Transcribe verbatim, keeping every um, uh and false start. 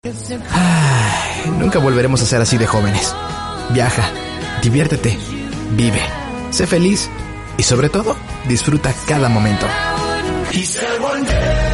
Ay, nunca volveremos a ser así de jóvenes. Viaja, diviértete, vive, sé feliz y sobre todo, disfruta cada momento. He said one day